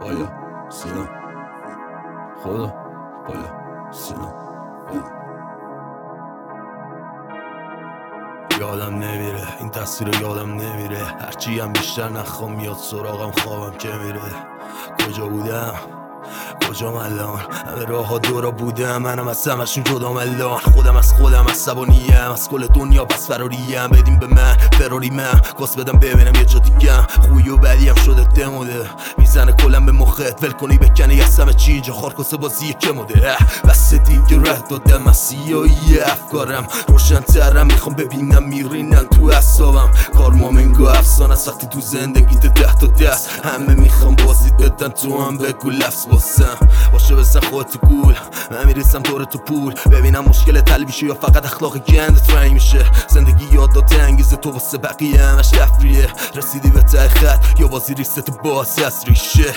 بالا سینا خدا بالا سینا یادم نمیره این تصویر یادم نمیره، هرچی هم بیشتر نخوام میاد سراغم، خوابم که میره. کجا بودم کجام الان، همه راه ها دورا بودم، منم از همشون جدام الان. خودم از خودم عصبانیم، از کل دنیا پس فراریم. بدیم به من فراری من گاز بدم ببینم یه جا دیگم، خوبی و بدی هم شده دموده، میزنه کلم به مخت ول کنی بکنی از همه چی اینجا خارکاسه بازی که مده. بس دیگه ره دادم از سیاهی افکارم، روشن ترم میخوام ببینم میرینن تو اعصابم. کارمام انگار افسانه است وقتی تو زندگیت 10 تا دست همه میخوام بازی بدن، تو هم بگو لفظ باسم باشه بزن خودت گول. من میریسم دور تو پول ببینم مشکل حل میشه یا فقط اخلاق گندت رنگ میشه. زندگی یادات انگیزه تو واسه بقیه همش تفریه، رسیدی به ته خط یا بازی ریست باز از ریشه.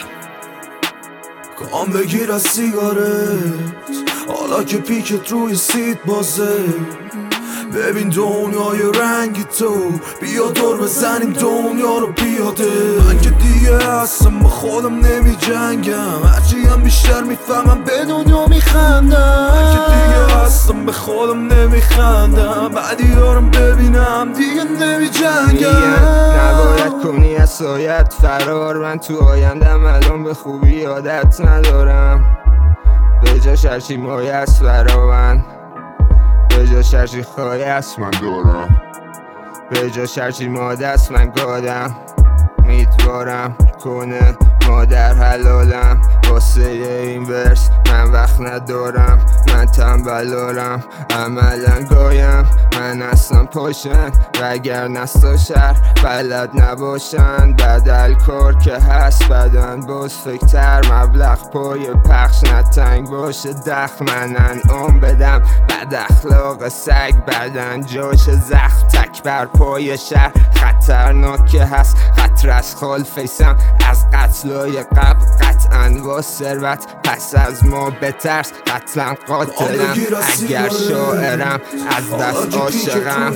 کام بگیر از سیگارت حالا که پیکت روی سیت بازه، ببین دنیای رنگی تو، بیا دور بزنیم دنیا رو پیاده. من که دیگه هستم با خودم نمی جنگم، هرچی هم بیشتر میفهمم به دنیا میخندم. من که دیگه هستم به خودم نمی خندم، بعدی یارم ببینم دیگه نمی جنگم. نباید کنی از سایت فرار، من تو آیندم الان به خوبی عادت ندارم. به جاش هرچی مایه است برا من، به جاش هرچی خواهی است من دارم، به جاش هرچی ماده است من گادم. میدوارم کنه مادر حلالم، واسه این ورس من وقت ندارم. من تنبلارم عملا گایم، من اصلا پاشن وگر نستا شهر بلد نباشن. بدل کار که هست بدن باز فکتر، مبلغ پای پخش نتنگ باشه دخ. من انعام بدم بد اخلاق سگ بدن جاش زخم تک بر پای شهر. خطرناکه هست خطر از خال فیسم از قتلای قبل قطعا با ثروت، پس از ما بترس قتلم قاتلم. اگر شاعرم از دست عاشقم،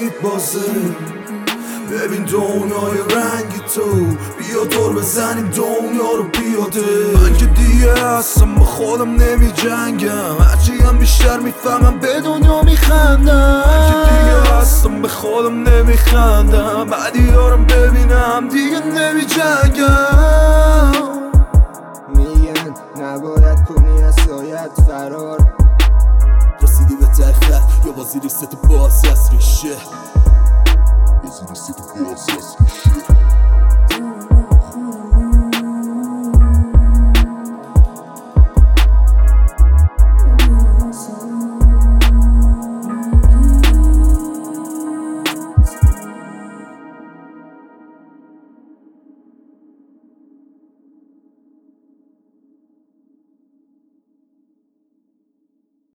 ببین دنیای رنگی تو، بیا دور بزنیم دنیا رو پیاده. من که دیگه هستم با خودم نمی جنگم، هرچی هم بیشتر میفهمم به دنیا میخندم. من که دیگه هستم به خودم نمی خندم، بعدی یارم ببینم دیگه نمی جنگم. میگن نباید کنی از سایت فرار، رسیدی به ته خط یا بازی ریست باز از ریشه.